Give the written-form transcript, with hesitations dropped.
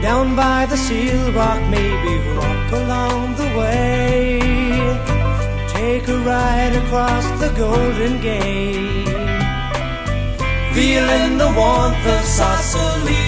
Down by the Seal Rock, maybe walk along the way. Take a ride across the Golden Gate. Feeling the warmth of Sausalito.